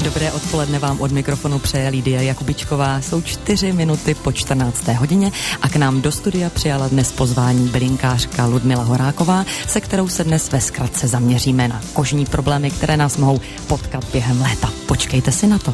Dobré odpoledne vám od mikrofonu přeje Lidia Jakubičková. Jsou 4 minuty po 14. hodině a k nám do studia přijala dnes pozvání bylinkářka Ludmila Horáková, se kterou se dnes ve zkratce zaměříme na kožní problémy, které nás mohou potkat během léta. Počkejte si na to.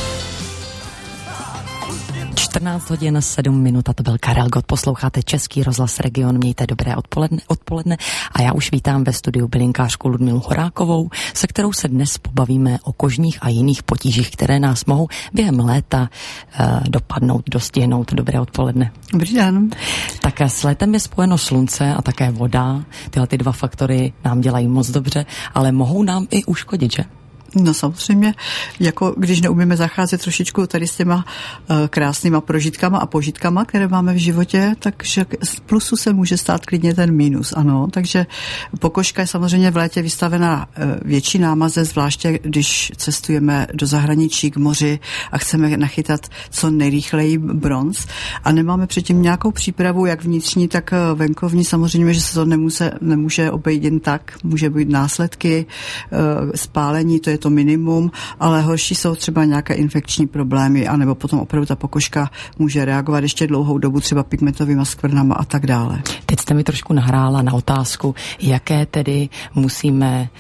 14 hodin 7 minut a to byl Karel Gott. Posloucháte Český rozhlas Region. Mějte dobré odpoledne a já už vítám ve studiu bylinkářku Ludmilu Horákovou, se kterou se dnes pobavíme o kožních a jiných potížích, které nás mohou během léta dopadnout, dostihnout. Dobré odpoledne. Dobrý den. Tak s létem je spojeno slunce a také voda. Tyhle ty dva faktory nám dělají moc dobře, ale mohou nám i uškodit, že? No samozřejmě, jako když neumíme zacházet trošičku tady s těma krásnýma prožitkama a požitkama, které máme v životě, takže z plusu se může stát klidně ten mínus, ano. Takže pokožka je samozřejmě v létě vystavená větší námaze, zvláště když cestujeme do zahraničí k moři a chceme nachytat co nejrychleji bronz a nemáme předtím nějakou přípravu, jak vnitřní, tak venkovní. Samozřejmě, že se to nemůže obejít jen tak, může být následky, spálení, to je to minimum, ale horší jsou třeba nějaké infekční problémy, anebo potom opravdu ta pokožka může reagovat ještě dlouhou dobu, třeba pigmentovými skvrnama a tak dále. Teď jste mi trošku nahrála na otázku, jaké tedy musíme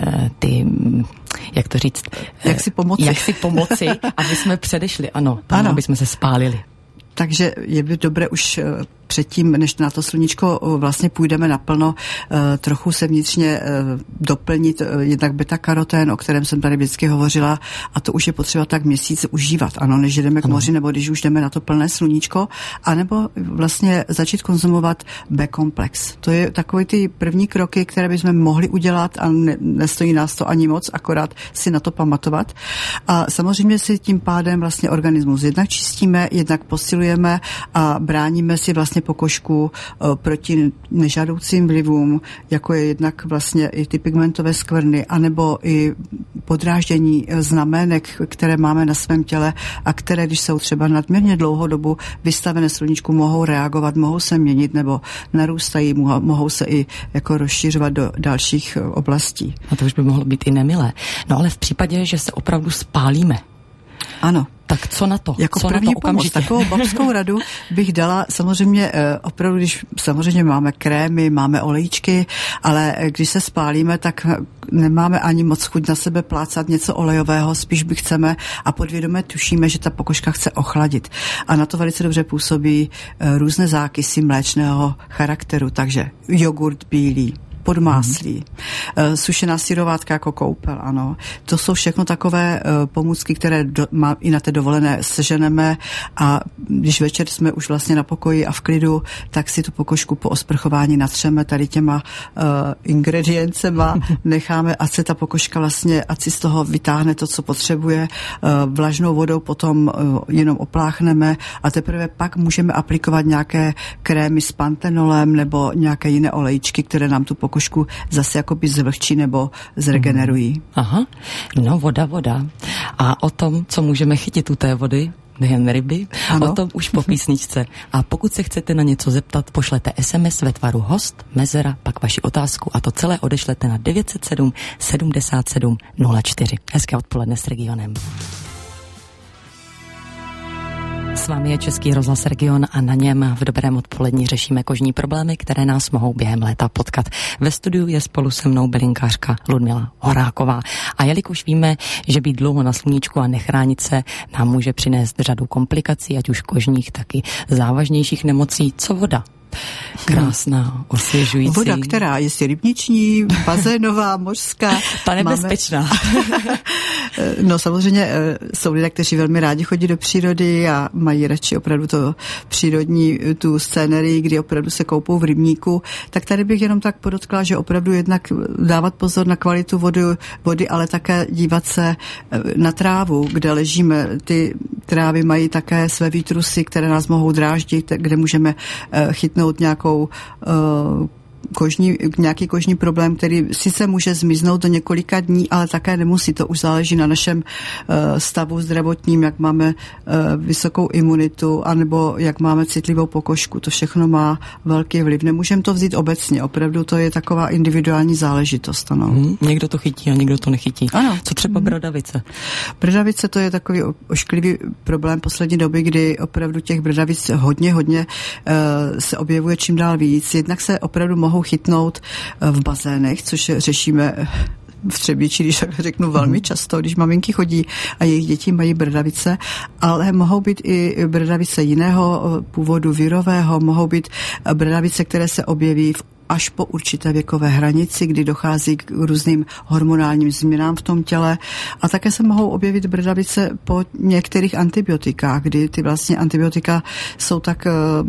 jak to říct? Jak si pomoci, aby jsme předešli, ano, aby jsme se spálili. Takže je by dobré už předtím, než na to sluníčko vlastně půjdeme naplno, trochu se vnitřně doplnit jednak beta-karotén, o kterém jsem tady vždycky hovořila, a to už je potřeba tak měsíc užívat, ano, než jdeme k moři, nebo když už jdeme na to plné sluníčko, anebo vlastně začít konzumovat B-komplex. To je takový ty první kroky, které bychom mohli udělat a nestojí nás to ani moc, akorát si na to pamatovat. A samozřejmě si tím pádem vlastně organismus jednak čistíme, jednak posilujeme a bráníme si vlastně pokožku proti nežádoucím vlivům, jako je jednak vlastně i ty pigmentové skvrny, anebo i podráždění znamenek, které máme na svém těle a které, když jsou třeba nadměrně dlouhou dobu vystavené sluníčku, mohou reagovat, mohou se měnit nebo narůstají, mohou se i jako rozšiřovat do dalších oblastí. A to už by mohlo být i nemilé. No ale v případě, že se opravdu spálíme. Ano. Tak co na to? Jako co první pomoc, takovou babskou radu bych dala samozřejmě opravdu, když samozřejmě máme krémy, máme olejčky, ale když se spálíme, tak nemáme ani moc chuť na sebe plácat něco olejového, spíš by chceme a podvědomě tušíme, že ta pokožka chce ochladit. A na to velice dobře působí různé zákysy mléčného charakteru, takže jogurt bílý, podmáslí, sušená syrovátka jako koupel, ano. To jsou všechno takové pomůcky, které i na té dovolené seženeme a když večer jsme už vlastně na pokoji a v klidu, tak si tu pokožku po osprchování natřeme tady těma ingrediencema, necháme, ať se ta pokožka vlastně, ať si z toho vytáhne to, co potřebuje, vlažnou vodou potom jenom opláchneme a teprve pak můžeme aplikovat nějaké krémy s pantenolem nebo nějaké jiné olejčky, které nám tu pokožku zase jakoby zvlhčí nebo zregenerují. Aha, no voda. A o tom, co můžeme chytit u té vody, nejen ryby, ano. O tom už po písničce. A pokud se chcete na něco zeptat, pošlete SMS ve tvaru host, mezera, pak vaši otázku a to celé odešlete na 907 77 04. Hezké odpoledne s Regionem. S vámi je Český rozhlas Region a na něm v dobrém odpolední řešíme kožní problémy, které nás mohou během léta potkat. Ve studiu je spolu se mnou bylinkářka Ludmila Horáková. A jelikož víme, že být dlouho na sluníčku a nechránit se nám může přinést řadu komplikací, ať už kožních, tak i závažnějších nemocí, co voda? Krásná, osvěžující. Voda, která je rybniční, bazénová, mořská. Ta nebezpečná. No samozřejmě jsou lidé, kteří velmi rádi chodí do přírody a mají radši opravdu to přírodní, tu scénerii, kdy opravdu se koupou v rybníku. Tak tady bych jenom tak podotkla, že opravdu jednak dávat pozor na kvalitu vody, ale také dívat se na trávu, kde ležíme. Ty trávy mají také své výtrusy, které nás mohou dráždit, kde můžeme chytnout nějakou nějaký kožní problém, který sice může zmiznout do několika dní, ale také nemusí. To už záleží na našem stavu zdravotním, jak máme vysokou imunitu, anebo jak máme citlivou pokožku. To všechno má velký vliv. Nemůžeme to vzít obecně. Opravdu to je taková individuální záležitost. Ano. Někdo to chytí a někdo to nechytí. Ano. Co třeba bradavice? Bradavice, to je takový ošklivý problém poslední doby, kdy opravdu těch bradavic hodně se objevuje čím dál víc. Jednak se opravdu mohou chytnout v bazénech, což řešíme v Třebíči, když řeknu velmi často, když maminky chodí a jejich děti mají bradavice, ale mohou být i bradavice jiného původu, virového, mohou být bradavice, které se objeví až po určité věkové hranici, kdy dochází k různým hormonálním změnám v tom těle. A také se mohou objevit bradavice po některých antibiotikách, kdy ty vlastně antibiotika jsou tak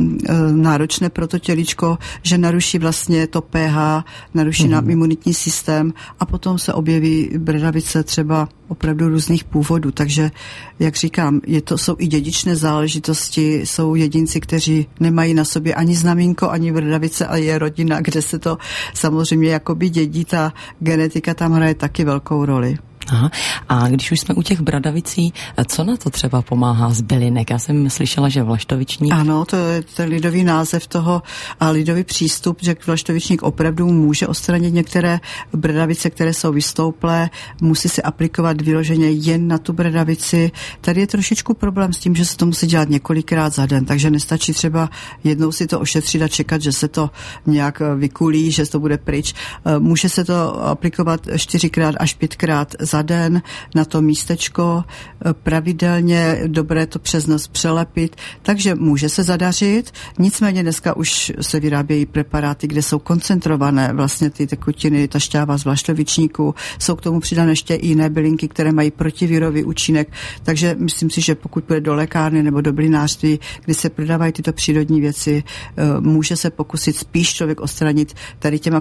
náročné pro to tělíčko, že naruší vlastně to pH, naruší nám imunitní systém a potom se objeví bradavice třeba opravdu různých původů. Takže, jak říkám, jsou i dědičné záležitosti, jsou jedinci, kteří nemají na sobě ani znamínko, ani bradavice, ale je rodina, kde se to samozřejmě jakoby dědí, ta genetika tam hraje taky velkou roli. Aha. A když už jsme u těch bradavicí, co na to třeba pomáhá z bylinek? Já jsem slyšela, že vlaštovičník. Ano, to je ten lidový název toho a lidový přístup, že vlaštovičník opravdu může odstranit některé bradavice, které jsou vystouplé, musí se aplikovat vyloženě jen na tu bradavici. Tady je trošičku problém s tím, že se to musí dělat několikrát za den, takže nestačí třeba jednou si to ošetřit a čekat, že se to nějak vykulí, že to bude pryč. Může se to aplikovat 4x až 5x za den na to místečko, pravidelně dobré to přes noc přelepit, takže může se zadařit, nicméně dneska už se vyrábějí preparáty, kde jsou koncentrované vlastně ty tekutiny, ta šťáva z vlaštovičníku, jsou k tomu přidané ještě i jiné bylinky, které mají protivirový účinek, takže myslím si, že pokud půjde do lékárny nebo do bylinářství, kdy se prodávají tyto přírodní věci, může se pokusit spíš člověk odstranit tady těma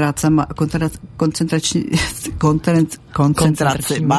koncentracemi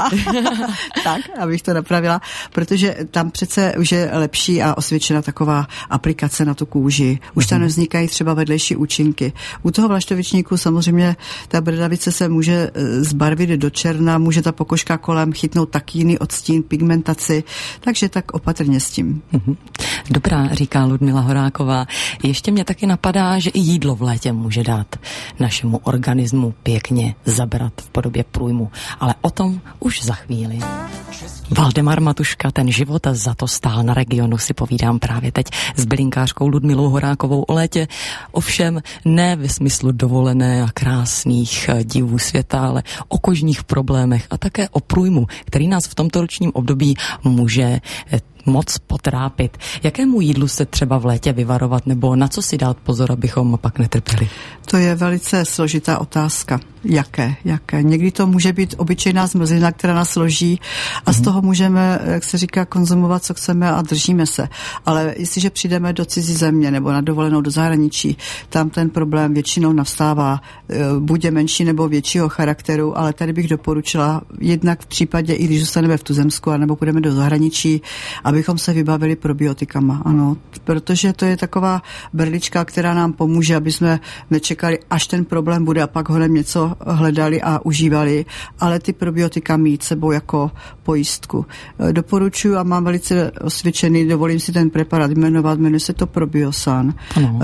tak, abych to napravila, protože tam přece už je lepší a osvědčena taková aplikace na tu kůži. Už tam nevznikají třeba vedlejší účinky. U toho vlaštovičníku samozřejmě ta bradavice se může zbarvit do černa, může ta pokožka kolem chytnout taky jiný odstín, pigmentaci, takže tak opatrně s tím. Dobrá, říká Ludmila Horáková. Ještě mě taky napadá, že i jídlo v létě může dát našemu organismu pěkně zabrat v podobě průjmu. Ale o tom už za chvíli. Valdemar Matuška, ten život za to stál na Regionu, si povídám právě teď s bylinkářkou Ludmilou Horákovou o létě. Ovšem ne ve smyslu dovolené a krásných divů světa, ale o kožních problémech a také o průjmu, který nás v tomto ročním období může moc potrápit. Jakému jídlu se třeba v létě vyvarovat nebo na co si dát pozor, abychom pak netrpěli? To je velice složitá otázka. Jaké? Někdy to může být obyčejná zmrzlina, která nás složí a z toho můžeme, jak se říká, konzumovat, co chceme a držíme se. Ale jestliže přijdeme do cizí země nebo na dovolenou do zahraničí, tam ten problém většinou nastává, buď menší nebo většího charakteru, ale tady bych doporučila jednak v případě, i když zůstaneme v tuzemsku, anebo půjdeme do zahraničí, abychom se vybavili probiotikama. Ano, protože to je taková berlička, která nám pomůže, aby jsme nečekali, až ten problém bude a pak hodem něco hledali a užívali, ale ty probiotika mít sebou jako pojistku. Doporučuji a mám velice osvědčený, dovolím si ten preparát jmenuje se to Probiosan.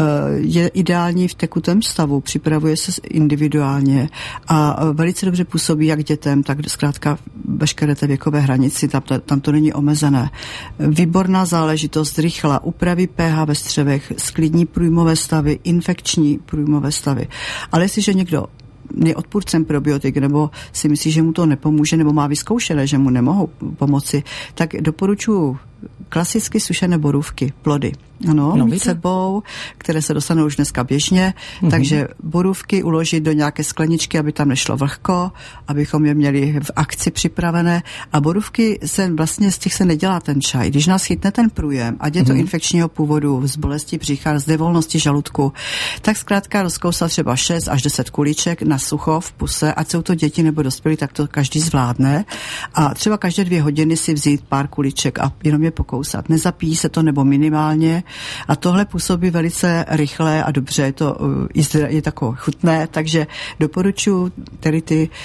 Je ideální v tekutém stavu, připravuje se individuálně a velice dobře působí jak dětem, tak zkrátka veškeré té věkové hranici, tam to není omezené. Výborná záležitost, rychlá, upraví pH ve střevech, sklidní průjmové stavy, infekční průjmové stavy. Ale jestliže někdo je odpůrcem probiotik, nebo si myslí, že mu to nepomůže, nebo má vyzkoušené, že mu nemohou pomoci, tak doporučuji klasicky sušené borůvky, plody. Ano, mít sebou, které se dostanou už dneska běžně, takže borůvky uložit do nějaké skleničky, aby tam nešlo vlhko, abychom je měli v akci připravené a borůvky vlastně z těch se nedělá ten čaj. Když nás chytne ten průjem, ať je to infekčního původu, z bolesti břicha, z nevolnosti žaludku, tak zkrátka rozkousat třeba 6 až 10 kuliček na sucho v puse, ať jsou to děti nebo dospělí, tak to každý zvládne A třeba každé 2 hodiny si vzít pár kuliček a jenom je pokousat. Nezapíjí se to nebo minimálně. A tohle působí velice rychle a dobře. Je takové chutné, takže doporučuji tedy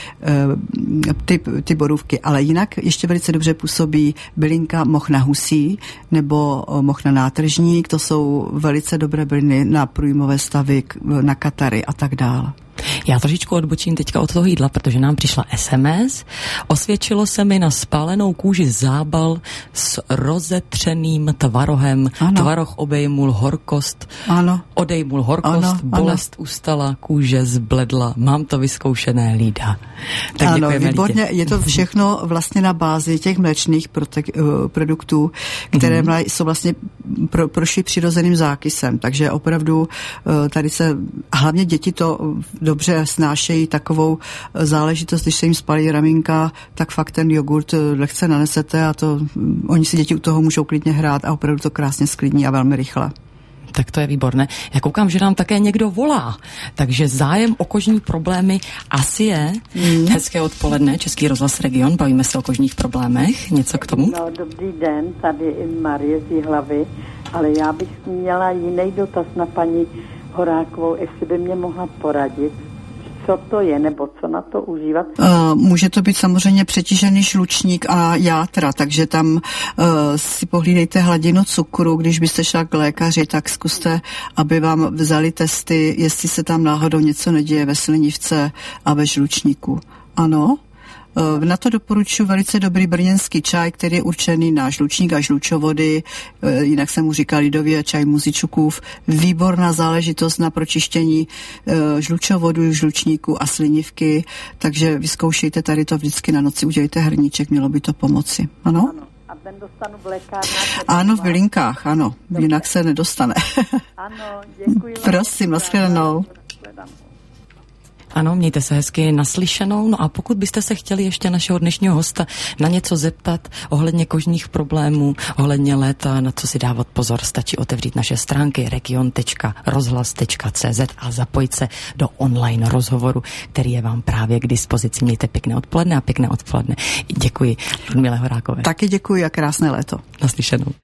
ty borůvky. Ale jinak ještě velice dobře působí bylinka moh na husí nebo moh na nátržník. To jsou velice dobré byliny na průjmové stavy, na katary a tak dále. Já trošičku odbočím teďka od toho jídla, protože nám přišla SMS. Osvědčilo se mi na spálenou kůži zábal s rozetřeným tvarohem. Ano. Tvaroh obejmul horkost. Ano. Odejmul horkost, ano, bolest ustala, kůže zbledla. Mám to vyzkoušené, Lída. Tak ano, výborně. Je to všechno vlastně na bázi těch mléčných produktů, které jsou vlastně prošly přirozeným zákysem. Takže opravdu tady se, hlavně děti to dobře snášejí takovou záležitost, když se jim spalí ramínka, tak fakt ten jogurt lehce nanesete a oni si děti u toho můžou klidně hrát a opravdu to krásně sklidní a velmi rychle. Tak to je výborné. Já koukám, že nám také někdo volá, takže zájem o kožní problémy asi je. Hezké odpoledne, Český rozhlas Region, bavíme se o kožních problémech. Něco k tomu? No, dobrý den, tady Marie z Jihlavy, ale já bych měla jiný dotaz na paní Horákovou, jestli by mě mohla poradit, co to je, nebo co na to užívat? Může to být samozřejmě přetížený žlučník a játra, takže tam si pohlídejte hladinu cukru, když byste šla k lékaři, tak zkuste, aby vám vzali testy, jestli se tam náhodou něco neděje ve slinivce a ve žlučníku. Ano? Na to doporučuji velice dobrý brněnský čaj, který je určený na žlučník a žlučovody, jinak se mu říká lidově čaj Muzičukův. Výborná záležitost na pročištění žlučovodu, žlučníku a slinivky, takže vyzkoušejte tady to vždycky na noci, udělejte hrníček, mělo by to pomoci. Ano? Ano. A ten dostanu v lékárnách? Ano, v bylinkách, ano. Dobře. Jinak se nedostane. Ano, děkuji. Prosím, nashledanou. Ano, mějte se hezky naslyšenou. No a pokud byste se chtěli ještě našeho dnešního hosta na něco zeptat ohledně kožních problémů, ohledně léta, na co si dávat pozor, stačí otevřít naše stránky region.rozhlas.cz a zapojit se do online rozhovoru, který je vám právě k dispozici. Mějte pěkné odpoledne a pěkné odpoledne. Děkuji Ludmile Horákové. Taky děkuji a krásné léto. Naslyšenou.